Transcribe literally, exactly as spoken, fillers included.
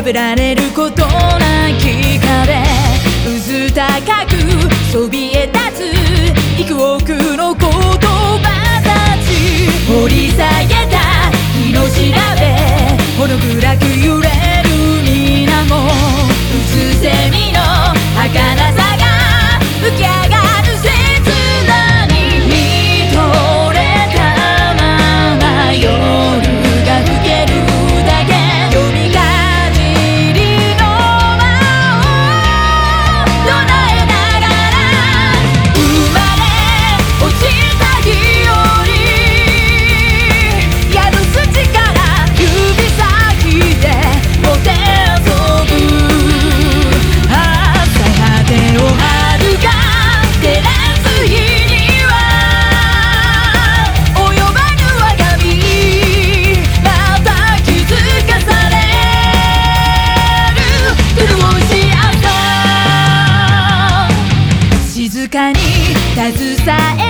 べられることなき壁、渦高くそびえ立つ幾億の言葉たち、掘り下げた日の調べ、ほど暗く揺れる水面、うつせみの儚さが浮き上がる切なに見とれたまま夜が更けるだけ、読みかじりの間を唱えながら、生まれ落ちた日より宿す力、指先でもてあそぶ、朝果てを遥か照らす日には及ばぬ我が身、また気づかされる苦し朝、静かに携え